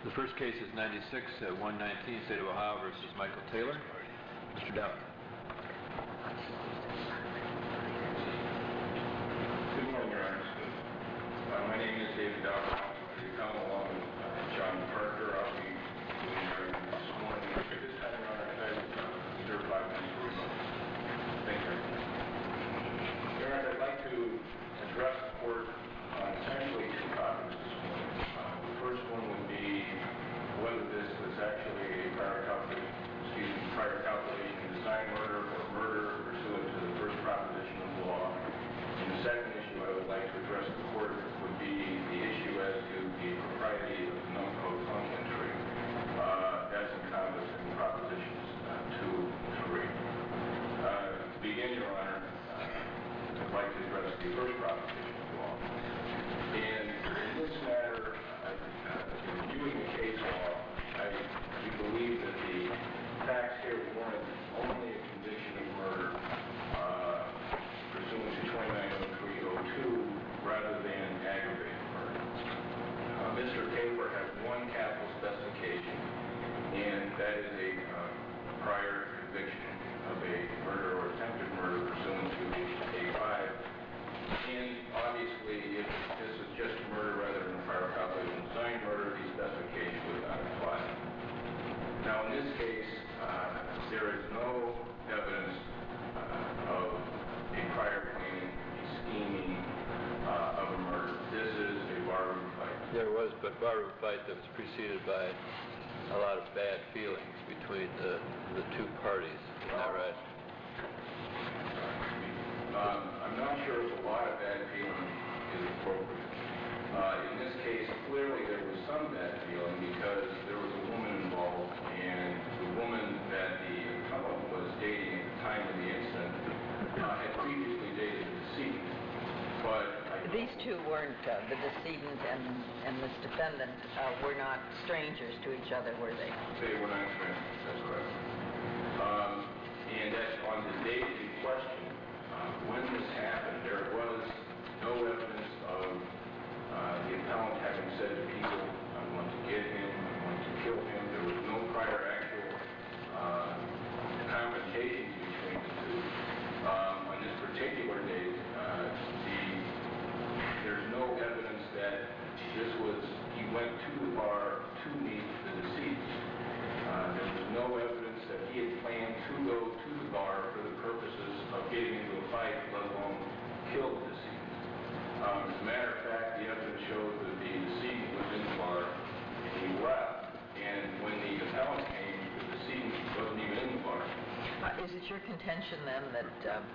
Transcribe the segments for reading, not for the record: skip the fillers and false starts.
The first case is 96-119, State of Ohio versus Michael Taylor. Mr. Dowd. Good morning, Your Honor. My name is David Dowd. I come along with John Parker. I'll be doing the argument this morning. At this time, Your Honor, I'd like to reserve 5 minutes for rebuttal. Thank you. Your Honor, I'd like to address the court on essentially 2 topics this morning. The first one would be whether this was actually a prior calculation design murder or murder pursuant to the first proposition of the law. And the second issue I would like to address the court would be the issue as to the propriety of the no-code trunk entry as encompassed in propositions 2 and 3. To begin, Your Honor, I'd like to address the first proposition of the law. And in this matter, in reviewing the case law, we believe that the facts here warrant only a conviction of murder pursuant to 290302 rather than aggravated murder. Mr. Taylor has 1 capital specification, and that is a prior conviction of a murder or attempted murder pursuant to A5. And obviously, if this is just murder rather than a prior calculation design murder, the specification would not apply. Now, in this case, there is no evidence of a prior planning, scheming of a murder. This is a barroom fight. There was, but barroom fight that was preceded by a lot of bad feelings between the 2 parties. Is that right? I'm not sure if a lot of bad feeling is appropriate. In this case, clearly there was some bad feeling because there was a woman involved, and the woman that the appellant was dating at the time of the incident had previously dated the decedent. But these 2 weren't, the decedent and this defendant were not strangers to each other, were they? They were not strangers, that's correct. And that's on the date in question. When this happened, there was no evidence of the appellant having said to people, I'm going to get him, I'm going to kill him. There was no prior actual confrontation between the 2. On this particular date, there's no evidence that he went to the bar to meet the deceased. There was no evidence that he had planned to go to the bar for the purposes of getting into a fight, let alone kill the deceased. As a matter of fact, the evidence shows that the deceased was in the bar and he left. And when the appellant came, the deceased wasn't even in the bar. Is it your contention then that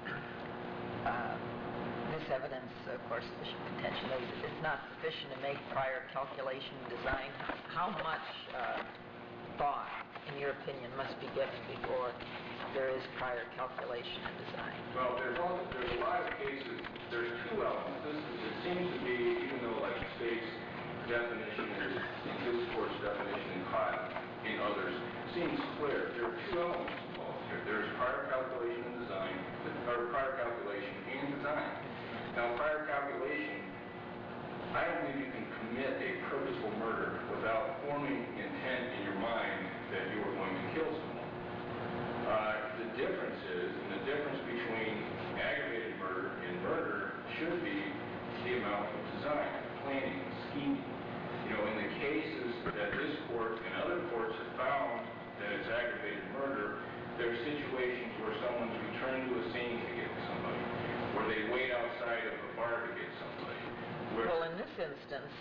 this evidence, of course, sufficient contention, is not sufficient to make prior calculation design? How much thought, in your opinion, must be given before there is prior calculation and design? Well, there's a lot of cases. There's 2 elements. It seems to be, even though like the state's definition is in this court's definition in Kyle, in others, it seems clear. There are 2 elements involved here. There's prior calculation and design, or prior calculation and design. Now, prior calculation, I don't think you can commit a purposeful murder without forming intent in your mind that you are going to kill someone. The difference is, and the difference between aggravated murder and murder should be the amount of design, planning, scheming. You know, in the cases that this court and other courts have found that it's aggravated murder, there are situations where someone's returned to a scene to get somebody, where they wait outside of a bar to get somebody. Well, in this instance,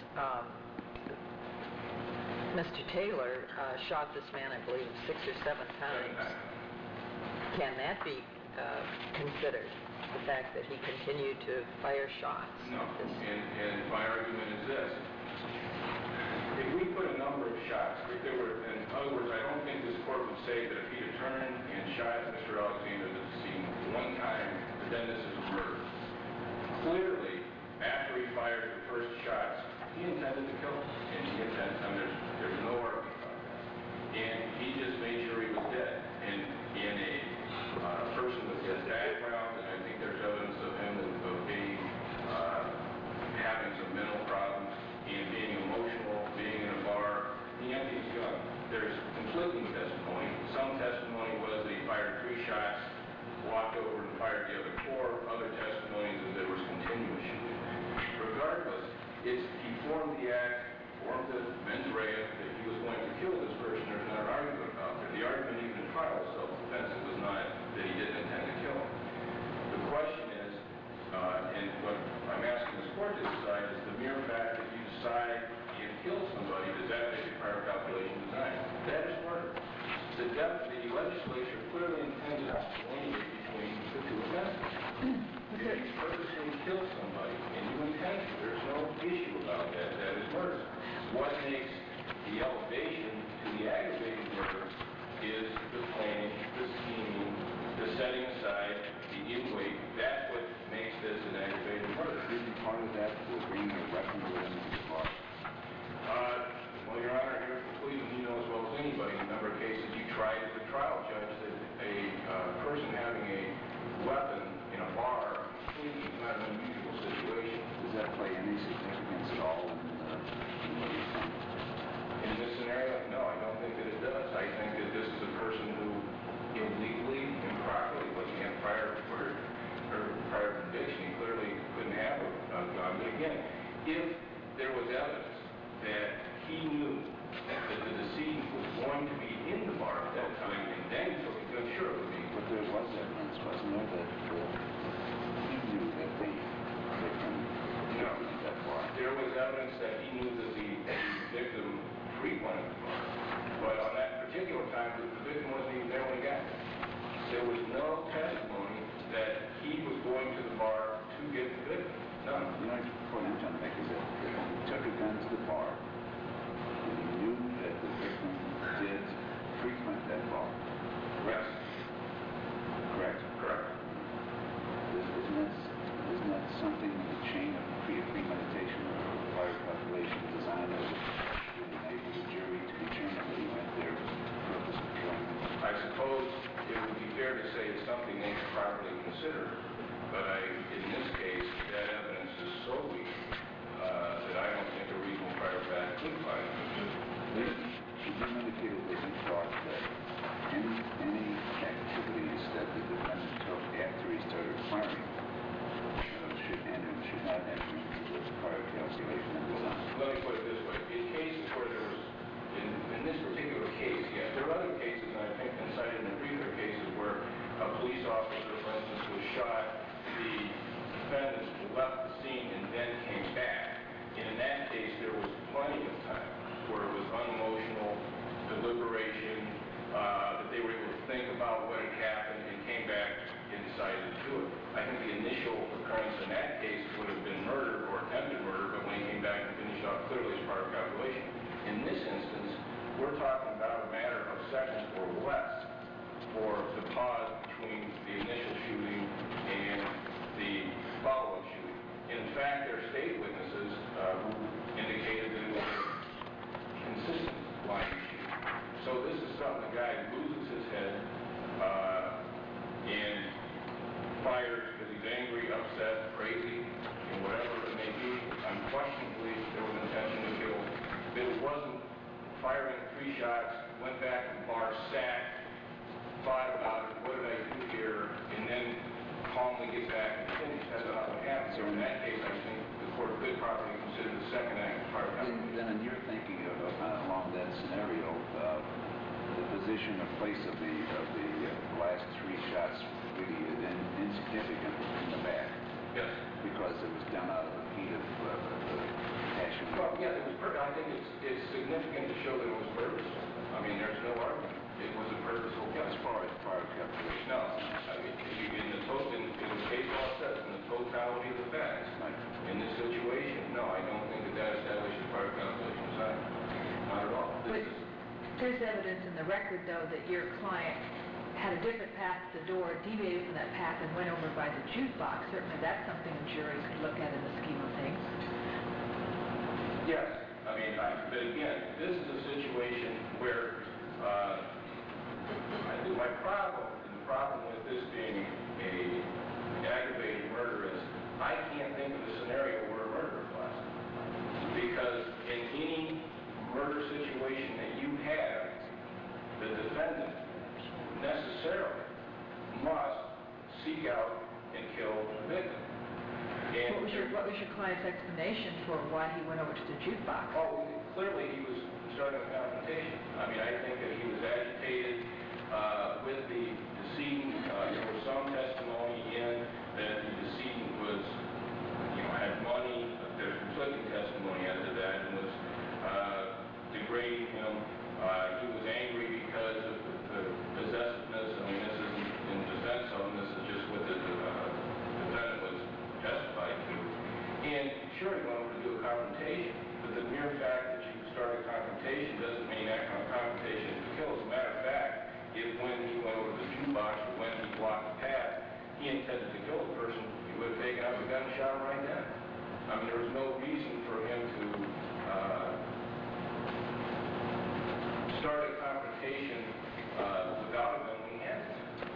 Mr. Taylor shot this man, I believe, 6 or 7 times. Can that be considered, the fact that he continued to fire shots? No, and my argument is this. If we put a number of shots, if there were, in other words, I don't think this court would say that if he had turned and shot Mr. Alexander to the scene 1 time, then this is a murder. Clearly, after he fired the first shots, he intended to kill him, and he intended, there's no argument about that. And he just made sure he was dead. And in a person with his background, and I think there's evidence of him of being, having some mental problems, and being emotional, being in a bar, he prior calculation design. That is murder. The legislature clearly intends to delineate between the two offenses. If you purposely kill somebody and you intend to, there's no issue about that. That is murder. What makes the elevation to the aggravated murder is the planning, the scheming, the setting aside, the in-wait. That's what makes this an aggravated murder. Isn't part of that for bringing a weapon with him to the bar? Well, Your Honor, here at Cleveland, you know as well as anybody, in a number of cases you tried as a trial judge that a person having a weapon in a bar is not an unusual situation. Does that play any significance at all in what you're saying? In this scenario, no, I don't think that it does. I think that this is a person who illegally, improperly, wasn't in prior conviction. He clearly couldn't have a gun. But again, if there was evidence that he knew that the decedent was going to be in the bar at that time, and then he took a gun, sure it would be. But there was evidence, wasn't there, that he knew that the victim frequented that bar? There was evidence that he knew that the victim frequented the bar. But on that particular time, the victim wasn't even there when he got there. There was no testimony that he was going to the bar to get the victim. None. The only point I'm trying to make is that he took a gun to the bar, and he knew that the victim did frequent that bar. Yes. Correct? Correct. Isn't that something in the chain of premeditation or prior calculation design that would enable the jury to determine that he went there for the purpose of killing him? I suppose it would be fair to say it's something they should properly consider. But in this case, that evidence is so weak that I don't think a reasonable prior fact could find it. You indicated that you thought that any activities that the defendant took after he started firing should not enter into the prior calculation and design. Let me put it this way. In cases where there was, in this particular case, yes, there are other cases, and I think cited in the briefer cases, where a police officer, for instance, was shot, the defendant left the scene and then came back. And in that case, there was plenty of time where it was unemotional deliberation, that they were able to think about what had happened and came back and decided to do it. I think the initial occurrence in that case would have been murder or attempted murder, but when he came back and finished off clearly as part of calculation. In this instance, we're talking about a matter of seconds or less for the pause between the initial shooting and the follow-up shooting. In fact, there are state witnesses who indicated that it was a consistent line of shooting. So this is something the guy loses his head and fires because he's angry, upset, crazy, and whatever it may be. Unquestionably, there was intention to kill. But it wasn't firing 3 shots, went back to the bar, sat, thought about it, what did I do here, and then calmly get back and finish. That's not what happened. So in that case, I think the court could probably consider the second act part of calculation. Then in your thinking along that scenario, the position or place of the last 3 shots really is insignificant in the back. Yes. Because it was done out of the heat of passion. Well, yeah, I think it's significant to show that it was purposeful. I mean, there's no argument. It was a purposeful kill. As far as prior calculation. No. I mean, in the case law says, in the totality of the facts, in this situation, no, I don't think that establishes prior calculation design. Not at all. There's evidence in the record, though, that your client had a different path to the door, deviated from that path, and went over by the jukebox. Certainly that's something a jury could look at in the scheme of things. Yes. I mean, but again, this is a situation where I think my problem, and the problem with this being an aggravated murder is I can't think of a scenario where a murder applies. Because in any murder situation that you have, the defendant necessarily must seek out and kill the victim. And What was your client's explanation for why he went over to the jukebox? Oh, clearly he was starting a confrontation. I mean, I think that he was agitated with the decedent. There was some testimony in that the decedent was, had money. There's conflicting testimony as to that, and was degrading him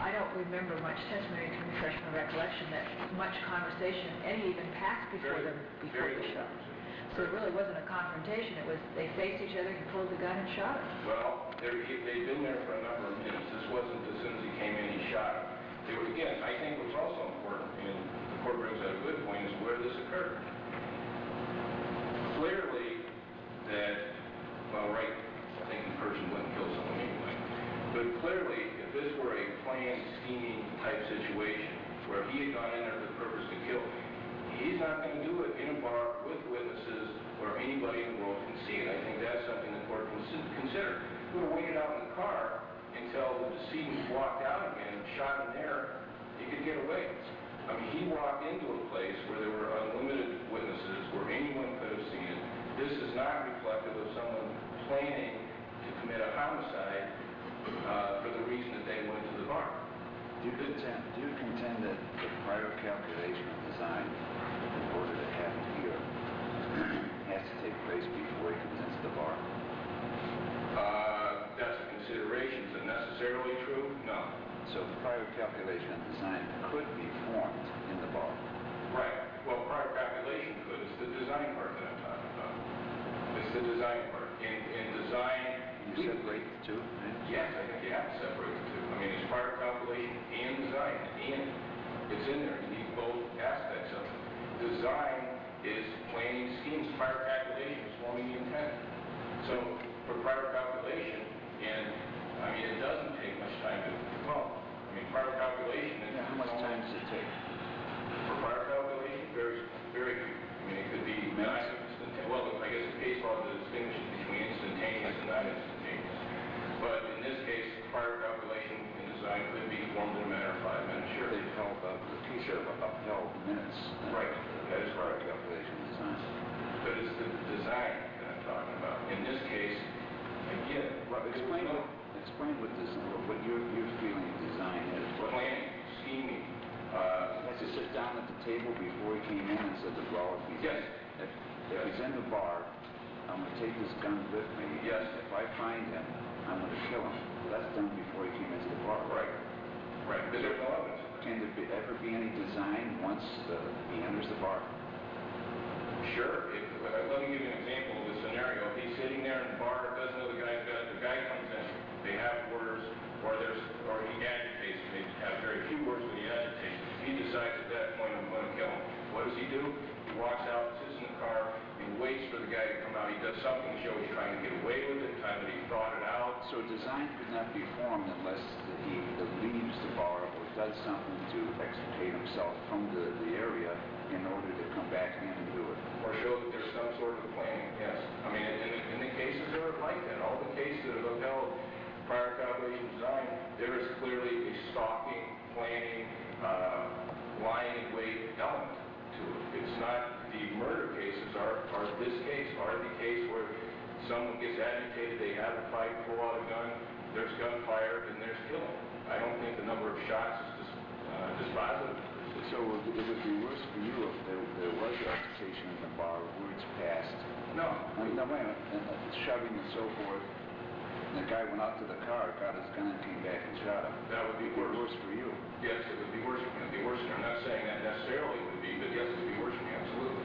I don't remember much testimony to refresh my recollection that much conversation, any even passed before Very- them, before very the little shot. conversation. So it really wasn't a confrontation, it was, they faced each other, he pulled the gun and shot him. Well, they'd been there for a number of minutes. This wasn't as soon as he came in, he shot him. They were, again, I think what's also important, and the court brings out a good point, is where this occurred. Clearly, that, well, right, I think the person wouldn't kill someone anyway. But clearly, if this were a planned, scheming type situation, where he had gone in there for the purpose to kill, he's not going to do it in a bar with witnesses where anybody in the world can see it. I think that's something the court can consider. He would have waited out in the car until the decedent walked out again and shot him there, he could get away. I mean, he walked into a place where there were unlimited witnesses, where anyone could have seen it. This is not reflective of someone planning to commit a homicide for the reason that they went to the bar. Do you contend that the prior calculation of design, in order to happen here, has to take place before he comes into the bar? That's a consideration. Is it necessarily true? No. So the prior calculation of design could be formed in the bar. Right. Well, prior calculation could. It's the design part that I'm talking about. It's the design part. In design... You separate the two? Right? Yes, I think you have to separate the two. I mean, it's prior calculation and design. And it's in there. You need both aspects of it. Design is planning schemes. Prior calculation is forming the intent. So, for prior calculation, and, I mean, it doesn't take much time to perform. I mean, prior calculation is... Yeah, how much time does it take? For prior calculation, very few. I mean, it could be not instantaneous. Well, I guess the case law distinguishes between instantaneous and not instantaneous. But in this case, prior calculation and design could be formed in a matter of 5 minutes. Sure. They call the case of upheld minutes. Right. That is prior correct. calculation and design. But it's the design that I'm talking about. In this case, again, Explain what your feeling of design is. planning, scheming. Has to sit down at the table before he came in and said, well, Yes. if he's in the bar, I'm going to take this gun with me. Yes. If I find him, I'm going to kill him. That's done before he came into the bar. Right. Right. But there's no evidence. Can there ever be any design once he enters the bar? Sure. Let me give you an example of the scenario. If he's sitting there in the bar, doesn't know the guy's got it, the guy comes in, they have words, or he agitates, they have very few words, but he agitates. He decides at that point, I'm going to kill him. What does he do? He walks out, sits in the car, he waits for the guy to come out. He does something to show he's trying to get away with it, time that he thought it out. So design could not be formed unless he leaves the bar or does something to extricate himself from the area in order to come back in and do it. Or show that there's some sort of planning, yes. I mean, in the cases that are like that, all the cases that have upheld prior calculation design, there is clearly a stalking, planning, lying in wait element to it. It's not the murder cases are this case, are the case where someone gets agitated, they have a fight, pull out a gun, there's gunfire, and there's killing. I don't think the number of shots is dispositive. So it would be worse for you if there was altercation in the bar, words passed. No. No, wait a minute, and shoving and so forth. And the guy went out to the car, got his gun, and came back and shot him. That would be It would worse. be worse for you. Yes, it would be worse. It would be worse. I'm not saying that necessarily would be, but yes, it would be worse for me, absolutely.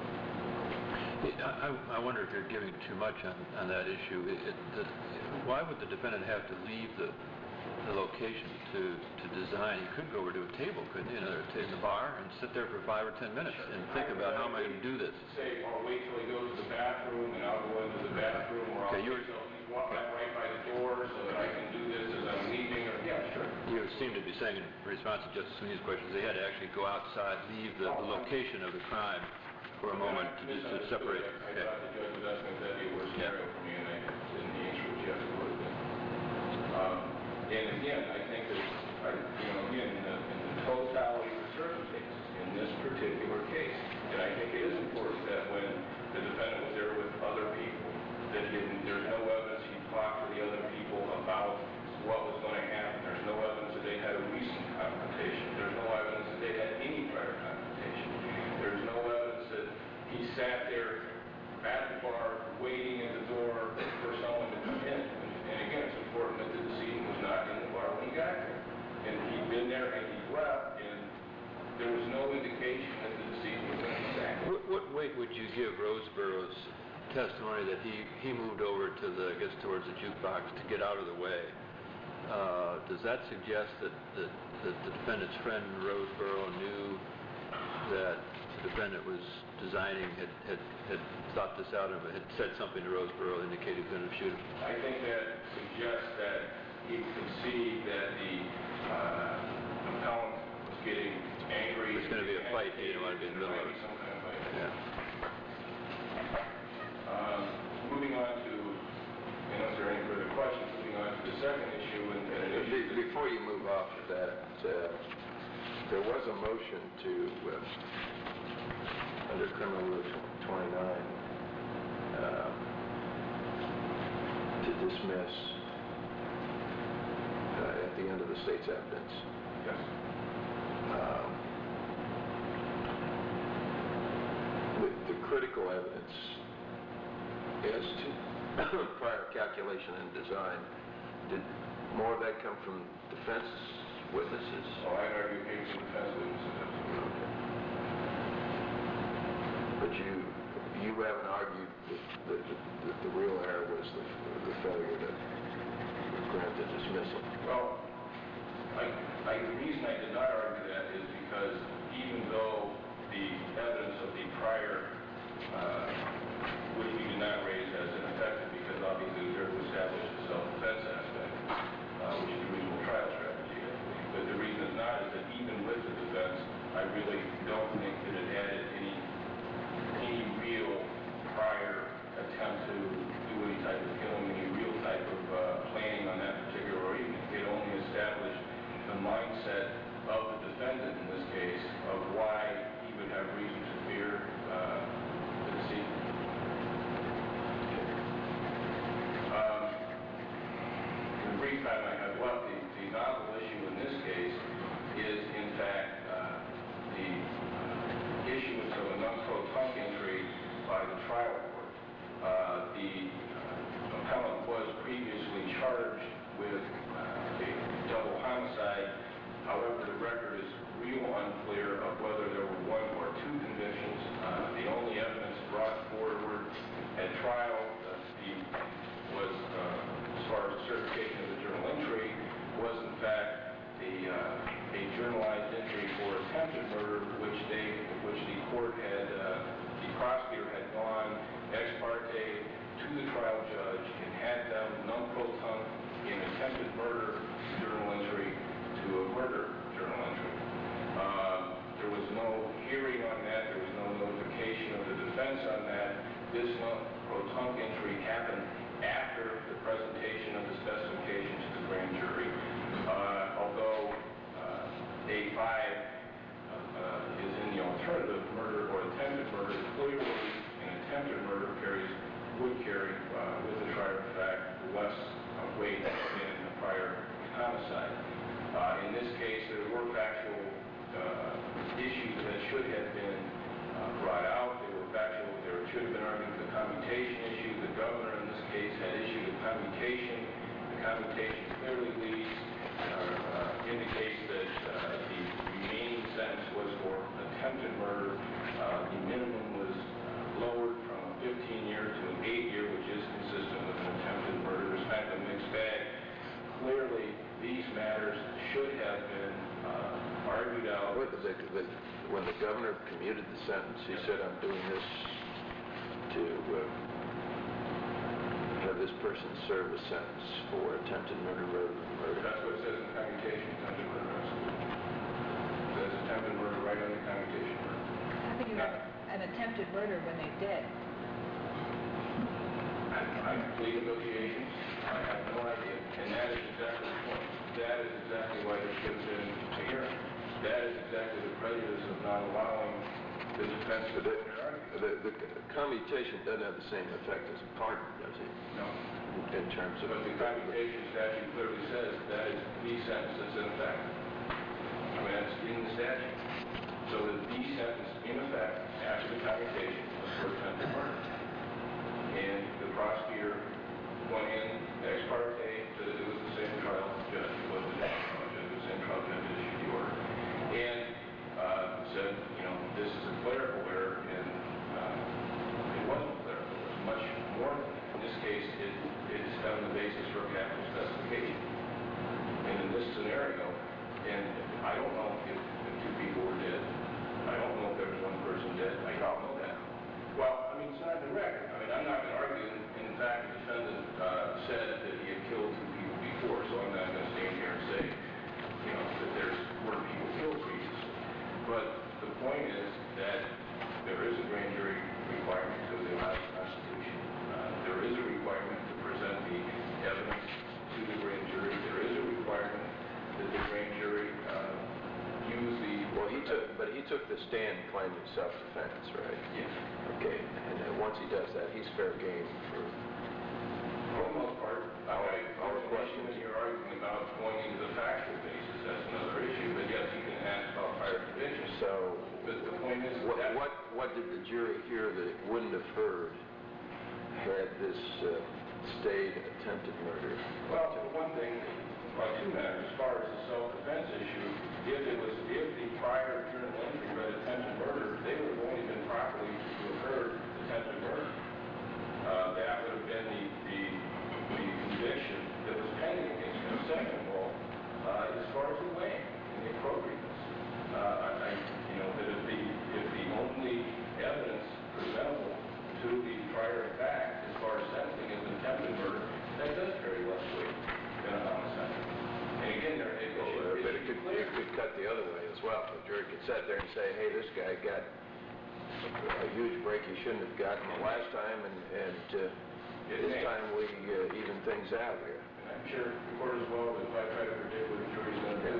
I wonder if you're giving too much on that issue. Why would the defendant have to leave the location to design? He could go over to a table, couldn't he, in the bar, and sit there for 5 or 10 minutes and think about how am I going to do this. Say, I'll wait till he goes to the bathroom, and I'll go into the bathroom, or I'll wait till he's walking right by the door so that I can do this as I'm leaving. Or, yeah, sure. You seem to be saying in response to Justice Sweeney's questions, they had to actually go outside, leave the location of the crime for a moment to separate. I thought the judge was asking if that would be a worse scenario for me, and I didn't answer what yes, it would have been. And again, I think that, again, in the totality of the circumstances in this particular case, and I think it is important that when the defendant was there with other people, that there's no evidence he talked to the other people about what was going to happen. There's no evidence that they had a recent confrontation. There's no evidence that they had any prior confrontation. There's no evidence that he sat there at the bar waiting at the door for someone to come in. And again, it's important that the decedent was not in the bar when he got there. And he'd testimony that he moved over to the, I guess, towards the jukebox to get out of the way. Does that suggest that the defendant's friend in Roseboro knew that the defendant was designing, had thought this out and had said something to Roseboro indicating he was going to shoot him? I think that suggests that he could see that the appellant was getting angry. There's going to be a fight. He didn't want to be in the middle of it. Some kind of fight. Yeah. Moving on to, unless there are any further questions, moving on to the second issue. Before you move off of that, there was a motion to, under Criminal Rule 29, to dismiss at the end of the state's evidence. Yes. With the critical evidence as to prior calculation and design, did more of that come from defense witnesses? Oh, I'd argue came from defense witnesses. Okay. But you haven't argued that the real error was the failure to grant the dismissal? Well, the reason I did not argue that is because even though the evidence of the prior, which we did not raise as ineffective because obviously there was established a self-defense aspect, which is the reasonable trial strategy. But the reason it's not is that even with the defense, I really don't think that it added any real prior attempt to do any type of killing, any real type of planning on that particular evening. It only established the mindset of the defendant in this case of why he would have reason to fear the deceit. In the brief time I have left, the novel issue in this case is in fact the issuance of a non-pro-tunc entry by the trial court. The appellant was previously charged with a double homicide. However, the record is real unclear of whether there were one or two convictions. The only evidence brought forward at trial was, as far as certification of the journal entry, was in fact a journalized entry for attempted murder, which the court had, the prosecutor had gone ex parte to the trial judge and had them non-pro-tunc in attempted murder journal entry to a murder journal entry. There was no hearing on that. There was no notification of the defense on that. This non-pro-tunc entry happened after the presentation of the specification to the grand jury. Although A5 is in the alternative murder or attempted murder, clearly an attempted murder would carry with the trier of fact less weight than a prior homicide. In this case, there were factual issues that should have been brought out. There should have been argued the commutation issue. The governor in this case had issued a commutation. The commutation clearly indicates that the remaining sentence was for attempted murder. The minimum was lowered from a 15-year to an 8-year, which is consistent with an attempted murder. There's kind of a mixed bag. Clearly, these matters should have been argued out. When the governor commuted the sentence, he said, "I'm doing this to have this person serve a sentence for attempted murder rather than murder." That's what it says in the commutation, attempted murder. It says attempted murder right on the commutation. I think you have an attempted murder when they did. I'm plea negotiations. I have no idea. And that is exactly the point. That is exactly why there should have been a hearing. That is exactly the prejudice of not allowing the defense to do their argument. The commutation doesn't have the same effect as a pardon, does it? No. In terms of... But the commutation statute clearly says that is the sentence that's in effect. I mean, that's in the statute. So that the sentence in effect after the commutation was for attempted murder. And the prosecutor went in ex parte, said it was the same trial judge. It wasn't the same trial judge. It was the same trial judge that issued the order. And said, you know, this is a clerical error, and it wasn't clerical. It was much the stand claiming self-defense, right? Yes. Okay, and then once he does that, he's fair game for... For the most part, Our question when is... you're arguing about going into the factual basis, that's another issue, but yes, you can ask about prior convictions. So, But the point is that... what did the jury hear that it wouldn't have heard had this stayed attempted murder? Well, for one thing, on two matters, as far as the self-defense issue, if the prior journal entry read attempted murder, they would have only been properly to have heard attempted murder. That would have been the conviction that was pending against him. Second of all, as far as the weighing and the appropriateness, that if the only evidence presentable to the prior fact as far as sentencing is attempted murder, that does carry less weight than a homicide. And again, it could cut the other way as well. The jury could sit there and say, hey, this guy got a huge break he shouldn't have gotten the last time, and this time we even things out here. And I'm sure the court as well, that if I try to predict what the jury's going to do,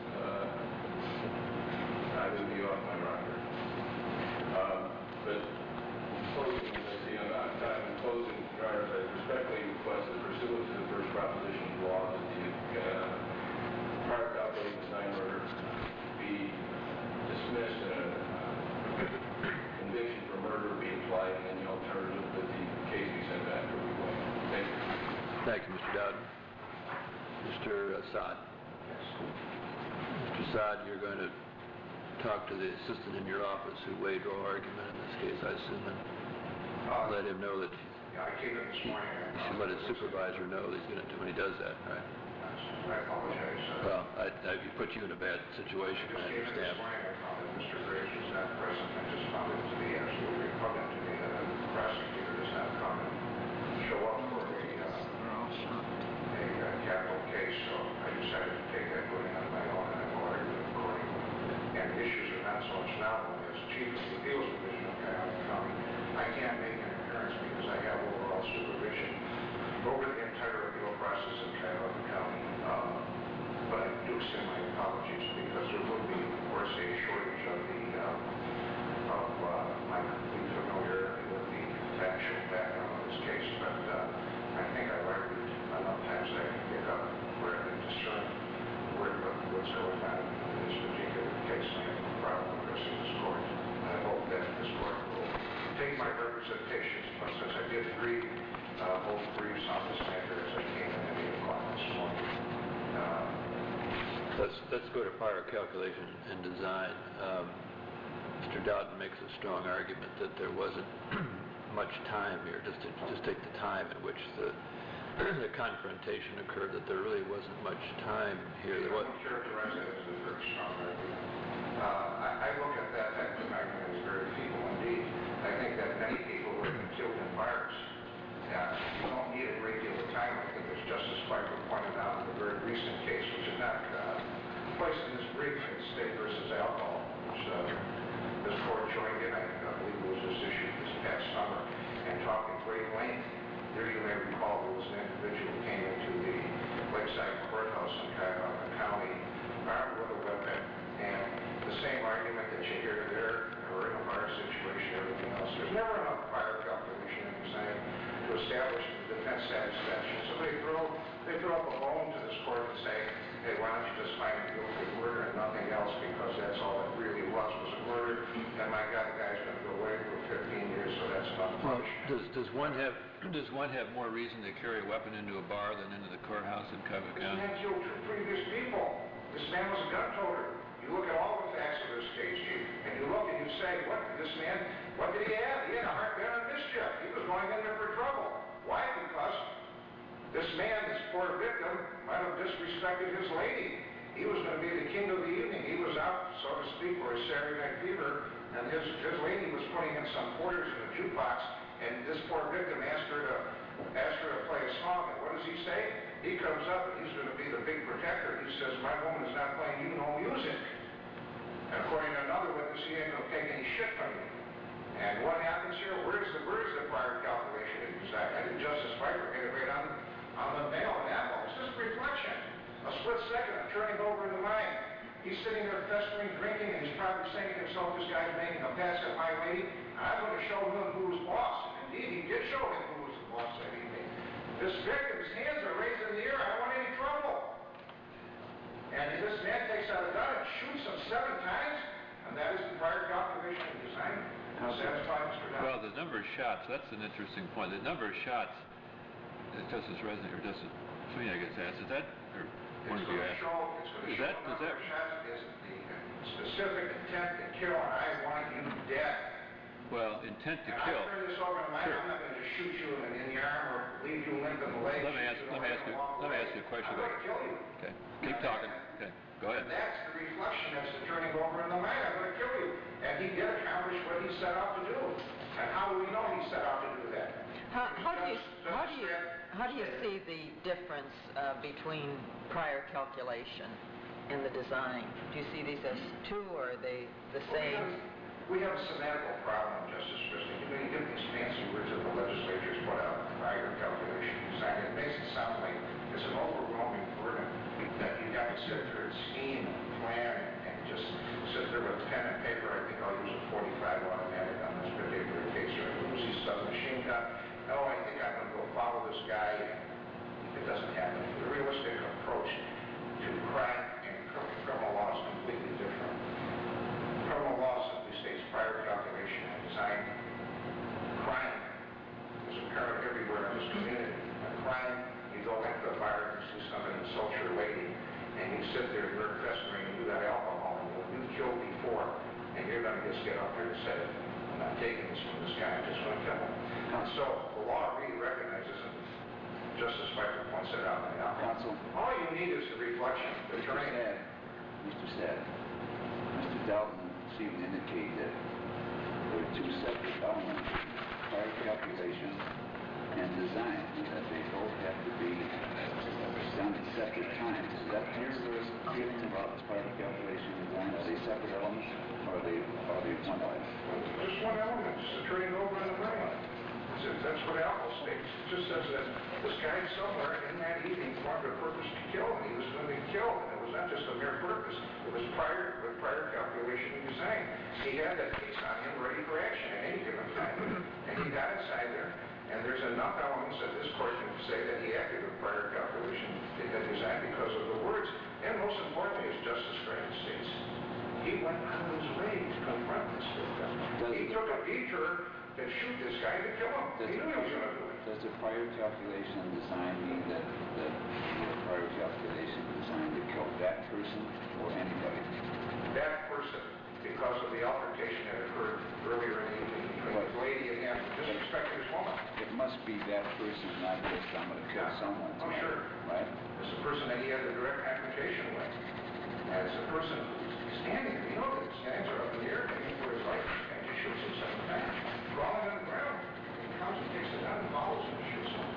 I would be off my rocker. But closing, as I see on time in closing, Your Honor, I respectfully request that pursuant to the first proposition of law that the prior calculated design murder be dismissed and a conviction for murder be applied, and then the alternative that the case be sent back to the court. Thank you. Thank you, Mr. Dowden. Mr. Assad. Mr. Assad, you're going to talk to the assistant in your office who waived oral argument in this case, I assume, and let him know that Yeah, I came in this morning. he should let his supervisor know that he's going to do when he does that, right? I apologize. Well, I put you in a bad situation, I I came in this understand. morning, I found that Mr. Graves was not present. I just found it to be absolutely repugnant to me that a prosecutor does not come and show up for a capital case, so I decided to take that ruling on my own, and I will argue it accordingly. And the issues are not so much novel as Chief of the Appeals Division of Cuyahoga County. I can't make an appearance because I have overall supervision over the entire appeal process in Cuyahoga County. But I do extend my apologies because there will be, of course, a shortage of my complete familiarity with the factual background of this case. But I think I've argued enough times that I can pick up where I can discern what's going on in this particular case. I have no problem addressing this court. I hope that this court will take my representations, but since I did read both briefs on this matter as I came in at 8 o'clock this morning. Let's go to prior calculation and design. Mr. Dowden makes a strong argument that there wasn't much time here, just take the time at which the confrontation occurred, that there really wasn't much time here. I would characterize that as a very strong argument. I look at that argument as very feeble indeed. I think that many people who have been killed in fires, you don't need a great deal of time. I think as Justice Piper pointed out in the very recent case, which is not placed in this brief, in State versus Alcohol, which this court joined in, I believe it was just issued this past summer, and talked in great length. There you may recall there was an individual who came into the Lakeside Courthouse in Cuyahoga County armed with a weapon, and the same argument that you hear there, or in a bar situation, everything else. There's never enough prior calculation in design to establish the defense satisfaction. So they throw up a bone to this court and say, hey, why don't you just find him guilty of murder and nothing else, because that's all it really was a murder, and my God, the guy's going to go away for 15 years, so that's enough punishment. Does one have more reason to carry a weapon into a bar than into the courthouse in Cuyahoga County? This man killed 2 previous people. This man was a gun toter. You look at all the facts of this case, Chief, and you look and you say, what did he have? He had a heart gun and mischief. He was going in there for trouble. Why? Because this man, this poor victim, might have disrespected his lady. He was going to be the king of the evening. He was out, so to speak, for his Saturday night fever, and his lady was putting in some quarters in the jukebox, and this poor victim asked her to play a song, and what does he say? He comes up, and he's going to be the big protector. He says, my woman is not playing you no music. And according to another witness, he ain't going to take any shit from you. And what happens here? Where's the prior calculation in design? I think Justice Piper hit it right on the nail on that one. It's just reflection. A split second of turning over in the mind. He's sitting there festering, drinking, and he's probably saying to himself, this guy's making a pass at my lady, and I'm going to show him who was boss. And indeed, he did show him who was the boss that evening. This victim, his hands are raised in the air, I don't want any trouble. And this man takes out a gun and shoots him 7 times, and that is the prior calculation and design to satisfy Mr. Dodd. Well, the number of shots, that's an interesting point. The number of shots, Justice Resnick, or Justice Sweeney, I guess, asked, is that, or one of you asked, It's going to show number of shots is the specific intent to kill, and I want you dead. well, intent to And kill. I turn this over to Mike, Sure. I'm not going to just shoot you in the arm or leave you limp in the leg. Let me ask you a question. I'm going to kill you. Okay, keep talking. Okay, go ahead. And that's the reflection that's the turning over in the mind. I'm going to kill you. And he did accomplish what he set out to do. And how do we know he set out to do that? How do you see the difference between prior calculation and the design? Do you see these as two, or are they the same? We have a semantical problem, Justice Christie. You get these fancy words that the legislature's put out, prior calculation, design. It makes it sound like it's an overwhelming burden that you got to sit there and scheme and plan and just sit there with pen and paper. I think I'll use a 45 automatic on this particular case, or a Uzi submachine gun. No, I think I'm going to go follow this guy. It doesn't happen. The realistic approach to crime and criminal law is completely different. Criminal law simply states prior calculation and design. Crime is apparent everywhere in this community. A crime, you go into a bar and you see somebody insult your lady, and you sit there, you're festering, and you got alcohol, and you killed before, and you're going to just get up there and say, I'm not taking this from this guy, I'm just going to kill him. And so the law really recognizes, and Justice Pfeiffer points it out in the outcome. Counsel. All you need is the reflection, the turning. Mr. Sad, Mr. Dalton seemed to indicate that there are 2 separate elements, prior calculation and design, that they both have to be done at separate times. Is that your feeling about prior calculation and design? Are they separate elements, or are they one element? Just one element, just the turning over in the brain. That's what Alpha states. It just says that this guy somewhere in that evening formed a purpose to kill, and he was going to be killed. And it was not just a mere purpose. It was prior calculation and design. He had that case on him ready for action at any given time. And he got inside there, and there's enough elements that this court can say that he acted with prior calculation and design because of the words. And most importantly, as Justice Grant states, he went out of his way to confront this victim. He took a detour to shoot this guy to kill him. He knew he was going to do it. Does the prior calculation and design mean that the prior calculation and design to kill that person or anybody? That person, because of the altercation that occurred earlier in the evening between the lady and him, disrespecting his woman. It must be that person, not just I'm going to kill someone. Oh, sure. Right? It's the person that he had the direct confrontation with. And it's the person who's standing there. You know that his hands are up in the air, taking for his life, and just shoots him 7 times. Crawling on the ground. He comes and takes the gun and follows him and shoots him.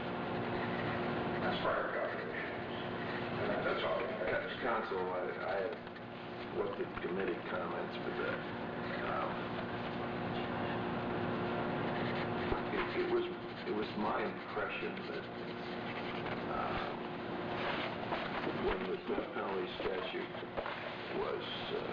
That's prior calculation. And that's all. Counsel, I have looked at committee comments for that. It was my impression that when the death penalty statute was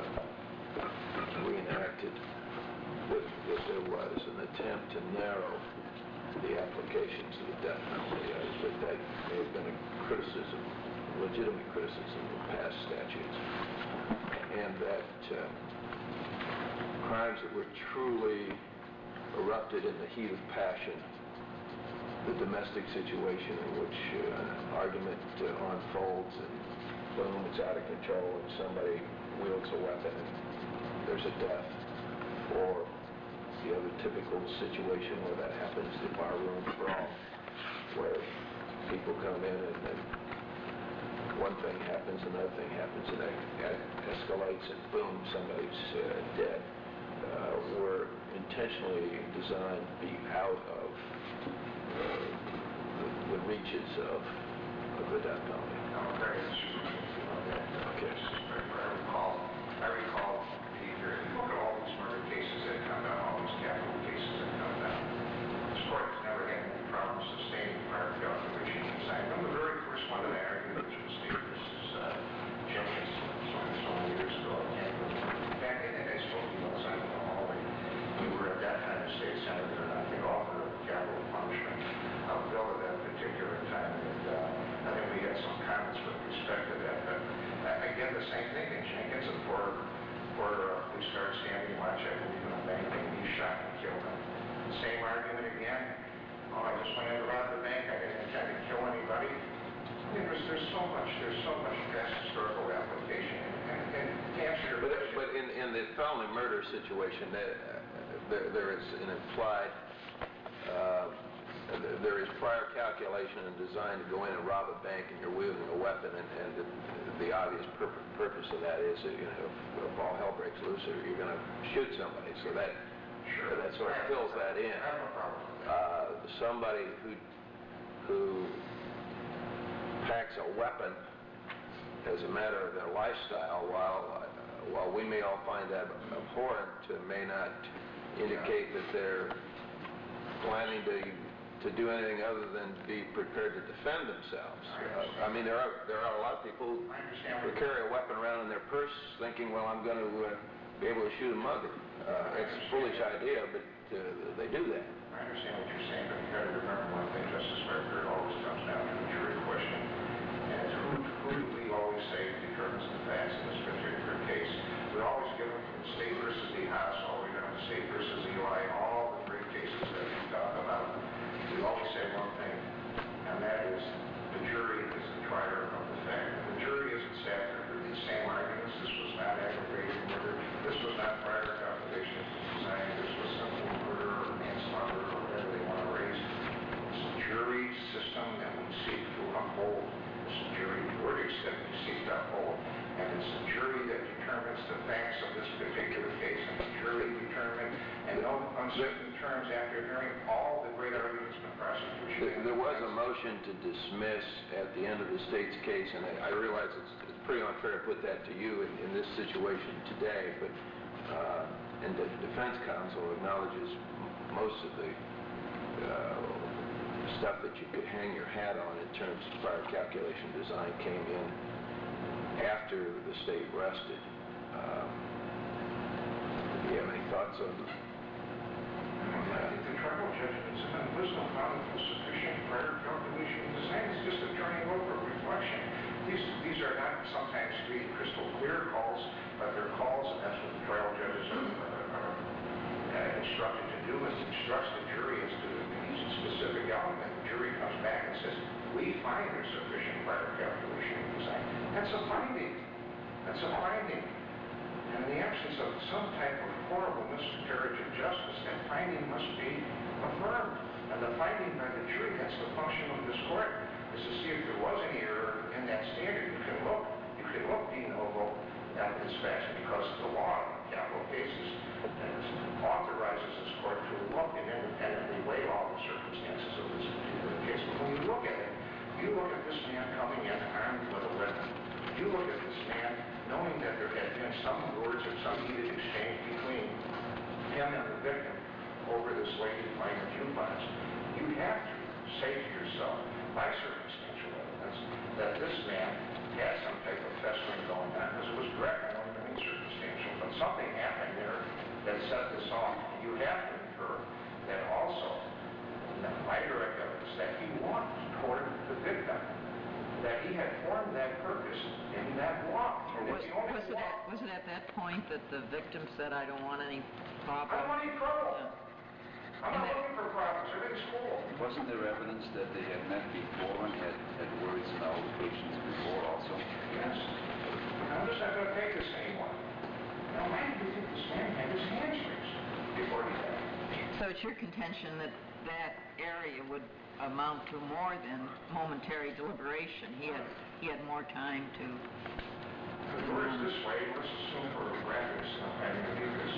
reenacted, that there was an attempt to narrow the applications of the death penalty. That may have been a criticism, legitimate criticism of past statutes, and that crimes that were truly erupted in the heat of passion, the domestic situation in which argument unfolds and boom, it's out of control and somebody wields a weapon and there's a death, or the other typical situation where that happens, the barroom brawl, where people come in and then one thing happens, another thing happens, and that escalates and boom, somebody's dead. Were intentionally designed to be out of the reaches of the death penalty. Okay. I recall, Peter, if you look at all these murder cases that come down, all these capital cases that come down, this court has never had any problem sustaining prior calculation and design. From the very first one that I argued, which was State versus Jenkins, so many years ago, before police started standing watch, I believe, in a bank, and he shot and killed him. The same argument again. Oh, I just went in to rob the bank. I didn't intend to kill anybody. I mean, there's so much past historical application. And to answer your question. But in the felony murder situation, there is an implied, there is prior calculation and design to go in and rob a bank, and you're wielding a weapon, and the obvious purpose of that is that, if all hell breaks loose, you're going to shoot somebody. So that sort of fills that in. I have no problem with that. Somebody who packs a weapon as a matter of their lifestyle, while we may all find that abhorrent, may not indicate that they're planning to do anything other than be prepared to defend themselves. I mean, there are a lot of people who carry a weapon around in their purse thinking, well, I'm going to be able to shoot a mugger. It's a foolish idea, but they do that. I understand what you're saying, but you got to remember one thing, Justice Barker, it always comes down to a jury question. And it's who do we always say determines the facts in this particular case? We always give them from State versus the Haas, all the way down to State versus Eli, all the great cases that we talk about. We always say one thing, and that is the jury is the trier of the fact. The jury isn't sat there for these same arguments. This was not aggravated murder. This was not prior calculation of design. This was simple murder or manslaughter or whatever they want to raise. It's a jury system that we seek to uphold. It's a jury verdicts that we seek to uphold. And it's a jury that determines the facts of this particular case. And the jury determined, in no uncertain terms, after hearing all the great arguments from the prosecution. There was a motion to dismiss at the end of the state's case, and I realize it's pretty unfair to put that to you in this situation today, but and the defense counsel acknowledges most of the stuff that you could hang your hat on in terms of prior calculation design came in after the state rested. Do you have any thoughts on that? I think the tribal judgments and the wisdom found that was sufficient prior calculation design. It's just a turning over of reflection. These are not sometimes crystal clear calls, but they're calls, and that's what the trial judges are instructed to do, is instructs the jury as to each specific element. The jury comes back and says, we find there's sufficient prior calculation design. That's a finding. That's a finding. And in the absence of some type of horrible miscarriage of justice, that finding must be affirmed. And the finding by the jury, that's the function of this court, is to see if there was any error in that standard. You can look de novo at this fashion, because the law in capital cases authorizes this court to look and independently weigh all the circumstances of this particular case. But when you look at it, you look at this man coming in armed with a weapon. You look at this man knowing that there had been some words or some heated exchange between him and the victim over this lady playing a jukebox. You have to say to yourself, by circumstantial evidence, that this man had some type of festering going on, because it was direct. I don't even mean circumstantial, but something happened there that set this off. You have to infer that also, by direct evidence, that he walked toward the victim, that he had formed that purpose in that walk. Was it at that point that the victim said, I don't want any problem? I don't want any trouble. I'm not looking for problems. Everything's cool. Wasn't there evidence that they had met before and had words and altercations before also? Yes. I'm just not going to take this anymore. Now, why do you think this man had his hands raised before he died? So it's your contention that that area would amount to more than momentary deliberation. He had more time to... The door is this way. Let's assume for graphics. I'm going to do this.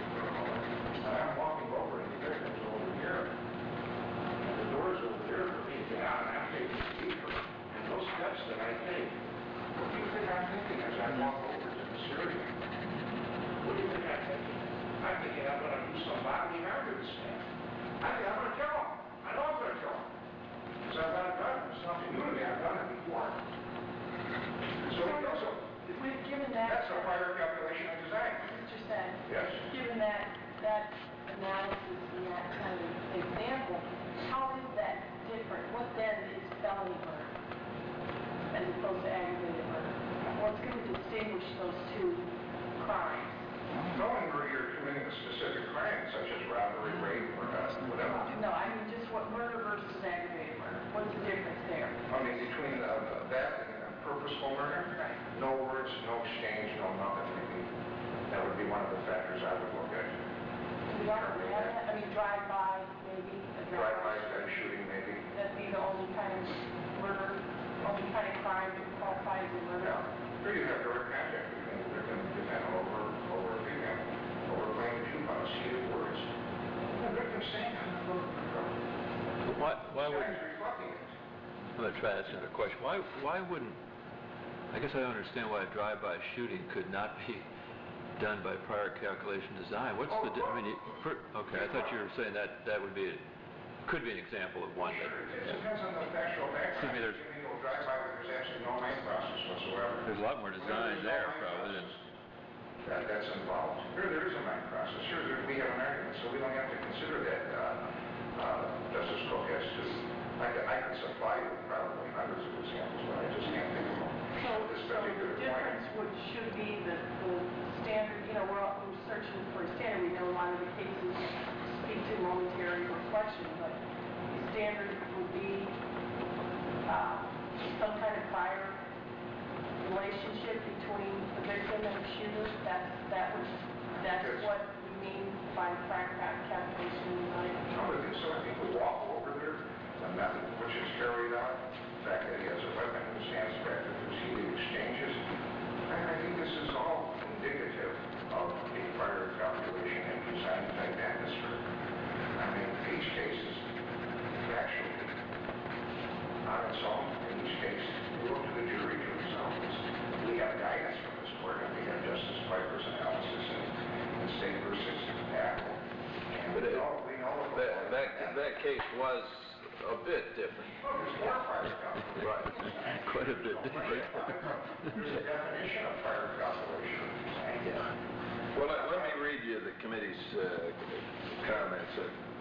And I'm walking over and the victim's over here. And the door's over there for me to get out, and I'm taking it deeper. And those steps that I take, what do you think I'm thinking as I walk over to this area? What do you think I'm thinking? I'm thinking I'm going to do some bodily harm to this man. I think I'm going to kill him. I know I'm going to kill him. Because I've got a gun. It's nothing new to me. I've done it before. So he does it. Given that... That's a prior calculation of design. Mr. Sen, Yes. given that analysis and that kind of example, how is that different? What then is felony murder as opposed to aggravated murder? What's going to distinguish those two crimes? Here you have direct contact between the victim and defendant over a female, over playing the jukebox, heated words. The victim's saying, I'm not looking for trouble. Why This wouldn't, guy's reflecting it. I'm gonna try to ask another question. Why wouldn't, I guess I understand why a drive-by shooting could not be done by prior calculation design. What's the, I mean, okay, I thought you were saying that would be, could be an example of one. Sure, it depends on the factual background. Excuse me, You may go drive-by where there's actually no main process whatsoever. There's a lot more design there, probably, than... That's involved. Here, there is a mind process. Here, we have an argument, so we don't have to consider that, Justice Cook has to. I could supply you with probably hundreds of examples, but I just can't think of them. This So the particular difference point. should be that the standard, we're searching for a standard. We know a lot of the cases speak to momentary reflection, but the standard would be some kind of prior relationship between the victim and the shooter. That's what we mean by prior calculation design. So I think we walk over there, the method in which it's carried out, the fact that he has a weapon in his hands, the fact that there's heated exchanges. I think this is all indicative of a prior calculation and design type atmosphere. I mean, each case is factually on its own. In each case, we look to the jury to resolve this. We have guidance from this court, and we have Justice Piper's analysis in State versus Apple. And But we know that case was a bit different. Well, there's more prior calculation. Right. Quite a bit different. There's a definition of prior calculation. Well, let me read you the committee's comments.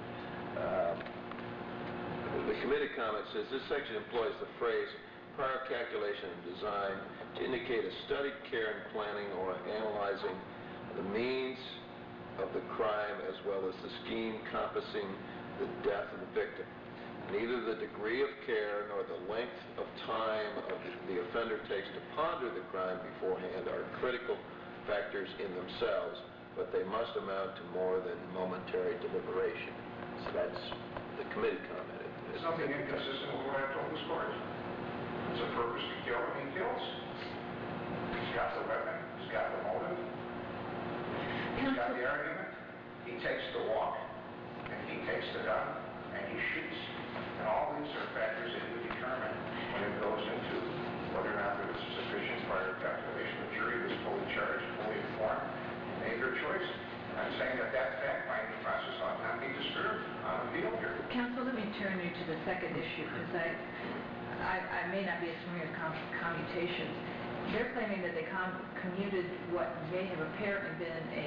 The committee comment says, this section employs the phrase prior calculation and design to indicate a studied care and planning or analyzing the means of the crime as well as the scheme encompassing the death of the victim. Neither the degree of care nor the length of time the offender takes to ponder the crime beforehand are critical factors in themselves, but they must amount to more than momentary deliberation. So that's the committee commented. There's nothing inconsistent with what I told this court. It's a purpose to kill, and he kills. He's got the weapon, he's got the motive, he's got the argument, he takes the walk, and he takes the gun, and he shoots. And all these are factors that you determine when it goes into whether or not there was sufficient prior calculation. The jury was fully charged, fully informed, and made their choice. I'm saying that fact-finding process ought not be disturbed on appeal here. Counsel, let me turn you to the second issue, because I may not be as familiar with commutations. They're claiming that they commuted what may have apparently been a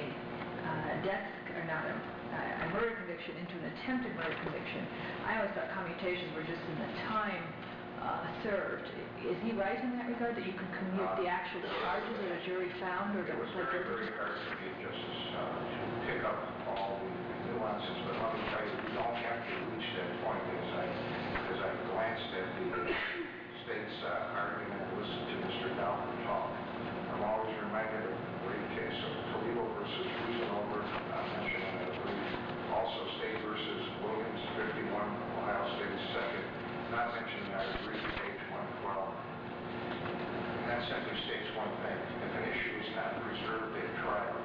murder conviction into an attempted murder conviction. I always thought commutations were just in the time served. Is he right in that regard, that you can commute the actual charges that a jury found? Or It was very, very hard for me, Justice, to pick up all the nuances, but let me tell you, we don't have to reach that point as I glanced at the state's argument and listened to Mr. Dalton talk. I'm always reminded of the great case of Toledo versus Reasanover, mentioned in the brief. Also, State versus Williams, 51, Ohio State second, not mentioned in our brief, page 112. And that simply states one thing. If an issue is not preserved at trial,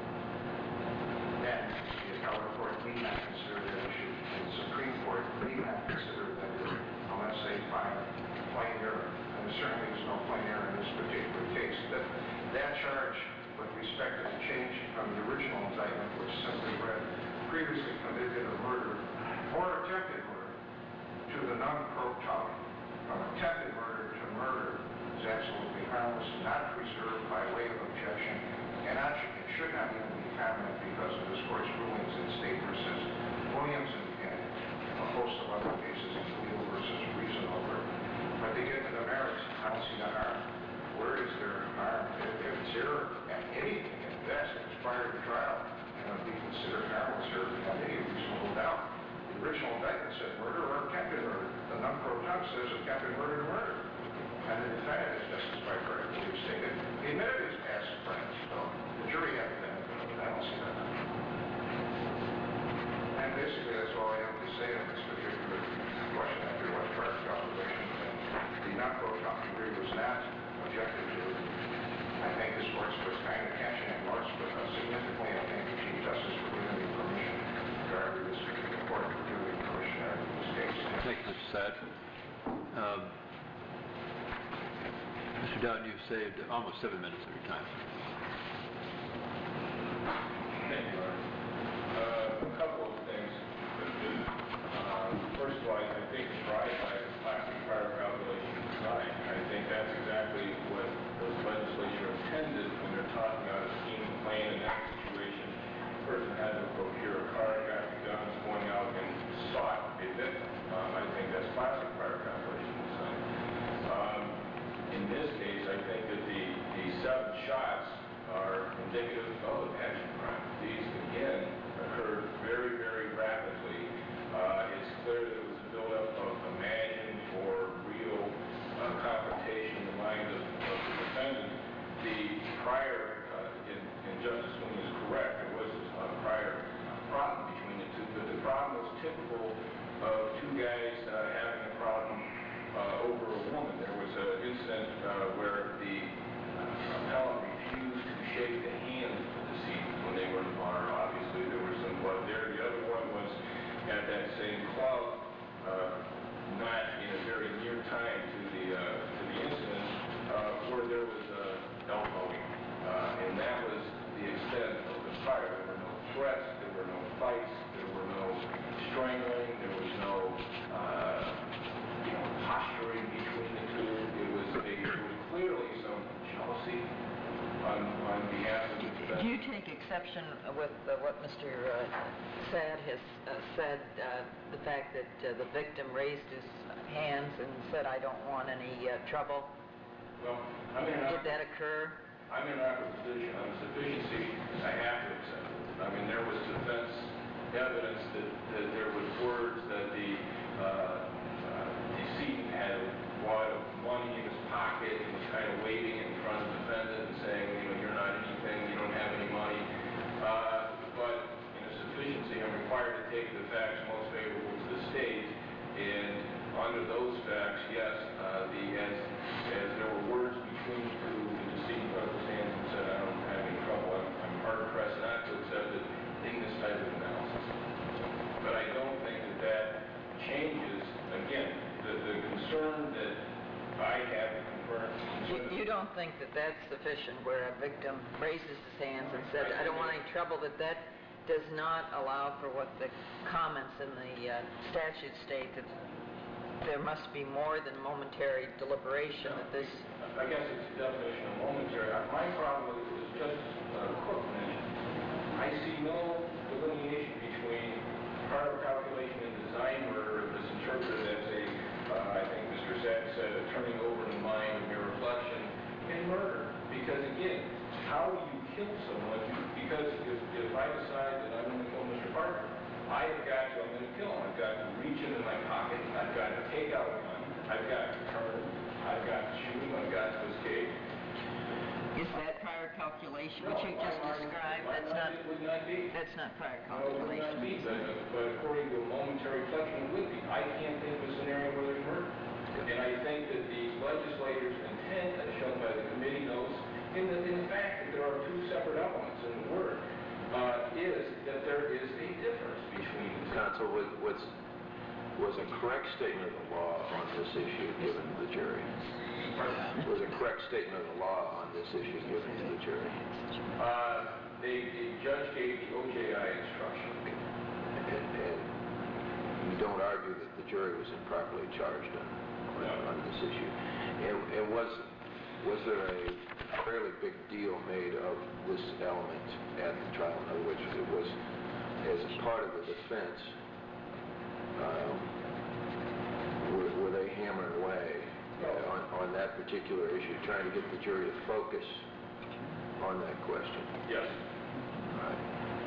then the appellate court need not consider that issue. And the Supreme Court need not consider that issue unless they find plain error. And there certainly is no plain error in this particular case. That charge, with respect to the change from the original indictment, which simply read previously convicted of murder or attempted murder, to the non-pro-tum, from attempted murder to murder, is absolutely harmless, not preserved by way of objection, and it should not even be prominent because of this court's rulings in State versus Williams and a host of other cases, in Toledo versus Reasanover. But to get to the merits, I don't see the harm. Where is there harm? If it's error at anything, at best, if it's prior to trial, and it would be considered harmless error beyond any reasonable doubt. The original indictment said murder or attempted murder. The non-pro-tum says attempted murder to murder. And the defendant, as Justice Piper, I believe, stated, he admitted his past crimes. So the jury had the benefit of it. I don't see that. And basically, that's all I have to say on this particular question. After what prior calculation, the non-pro-tum degree was not objected to. Thank you, Mr. Sad. Mr. Dowden, you've saved almost 7 minutes of your time. Thank you, Art. A couple of things. First of all, I think the drive by the classic prior calculation design. I think that's exactly what the legislature intended when they're talking about a scheme plan in that situation. The person had to procure a car, got the guns, going out and sought a victim. I think that's classic prior calculation design. In this case, I think that the 7 shots are indicative of a passion crime. These, again, occurred very, very rapidly. It's clear that it was a buildup of imagined or real confrontation in the mind of the defendant. The prior, and Justice Sweeney is correct, there was a prior problem between the two, but the problem was typical of 2 guys having a problem over a woman. There was an incident where the appellant refused to shake the hand of the decedent when they were in the bar. Obviously, there was some blood there. The other one was at that same club, not in a very near time to the incident, where there was elbowing. And that was the extent of the fire. There were no threats, there were no fights, there were no strangling, there was no posturing between the two. There was clearly some jealousy on behalf of the defendant. Do you take exception with what Mr. Sad has said, the fact that the victim raised his hands and said, "I don't want any trouble"? Well, did that occur? I'm in an awkward position. On sufficiency, I have to accept it. I mean, there was defense evidence that there was words that the decedent had a wad of money in his pocket and was kind of waving in front of the defendant and saying, you're not anything, you don't have any money. But in a sufficiency, I'm required to take the facts most favorable to the state. And under those facts, yes, as there were words between the two, the decedent put up his hands and said, "I don't have any trouble." I'm hard-pressed not to accept it in this type of analysis. But I don't think that changes, again, the concern that I have confirmed. You don't think that that's sufficient, where a victim raises his hands and said, "I don't want any trouble," that does not allow for what the comments in the statute state, that there must be more than momentary deliberation that this... I guess it's the definition of momentary. My problem with it is just Cook mentioned. I see no delineation between prior calculation and design murder if it's interpreted as I think Mr. Sack said, a turning over the mind, a mere reflection, and murder. Because again, how do you kill someone? Because if I decide that I'm going to kill Mr. Parker, I'm going to kill him. I've got to reach into my pocket, I've got to take out a gun, I've got to turn, I've got to shoot him, I've got to escape. Is that prior calculation, which you just described? It would not be. That's not prior No, it would not calculation. be, but according to a momentary reflection, it would be. I can't think of a scenario where there's murder. And I think that the legislator's intent, as shown by the committee notes, in the fact that there are 2 separate elements in the word, is that there is a difference between the two. Counsel, was a correct statement of the law on this issue given to the jury? Was a correct statement of the law on this issue given to the jury? The judge gave the OJI instruction. And you don't argue that the jury was improperly charged on this issue. And was there a fairly big deal made of this element at the trial? In other words, it was as a part of the defense. Were they hammering away on that particular issue, trying to get the jury to focus on that question? Yes. Right.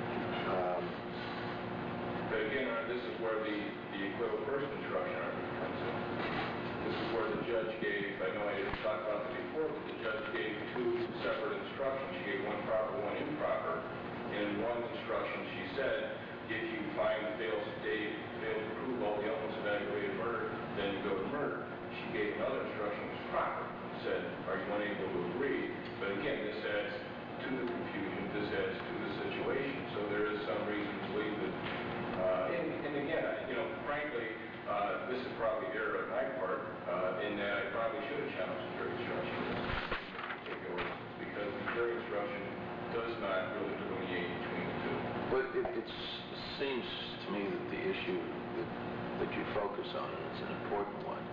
But again, this is where the equivalent first instruction argument comes in. This is where the judge gave, I know I didn't talk about it before, but the judge gave 2 separate instructions. She gave one proper, one improper. In one instruction, she said, if you find fails to prove all the elements of aggravated murder, then you go to murder. She gave another instruction that was proper. Said, are you unable to agree? But again, this adds to the confusion. This adds to the situation. So there is some reason to believe that, and again, frankly, this is But it seems to me that the issue that you focus on, and it's an important one,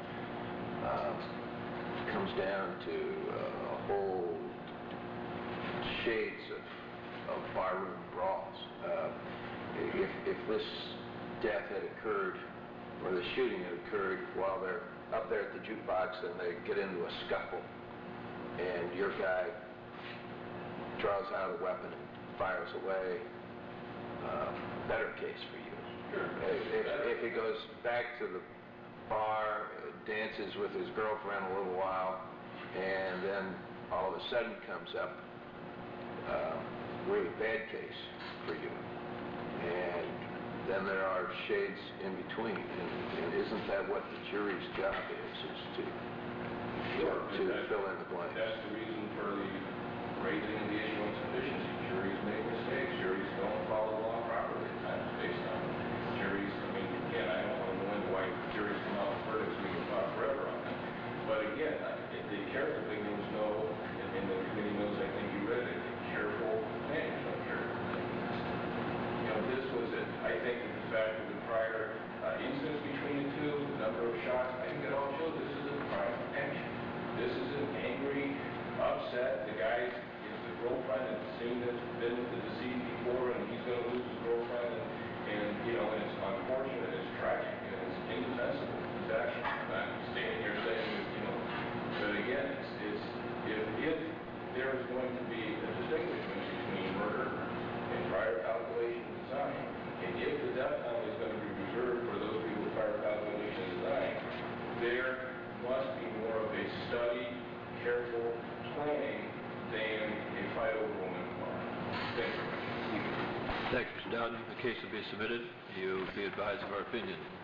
comes down to whole shades of barroom brawls. If this death had occurred, or the shooting had occurred while they're up there at the jukebox and they get into a scuffle, and your guy draws out a weapon and fires away, better case for you. Sure. If he goes back to the bar, dances with his girlfriend a little while, and then all of a sudden comes up, really bad case for you. And then there are shades in between, and isn't that what the jury's job is to fill in the blanks? That's the reason for the raising of the issue of sufficiency. Juries make mistakes. Juries don't follow the law properly at times based on juries. I mean, again, I don't want to go into why juries come out with verdicts. We can talk forever on that. But again, the character thing means no, and the committee knows, I think you read it, careful management of character thing. You know, this was it. I think that the fact of the prior incidents between the two, the number of shots, I think it all shows this is a crime of passion. This is an angry, upset. The guy's the girlfriend has seen this, been with the deceased before, and he's going to lose his girlfriend, and you know, and it's unfortunate, it's tragic, and it's indefensible. It's actually, I'm not standing here saying that, you know, but again, it's if there is going to be a distinguishment between murder and prior calculation and design, and if the death penalty is going to be reserved for those people with prior calculation and design, there must be more of a studied, careful planning than a fight over a woman's bar. Thank you. Thank you, Mr. Dowden. The case will be submitted. You will be advised of our opinion.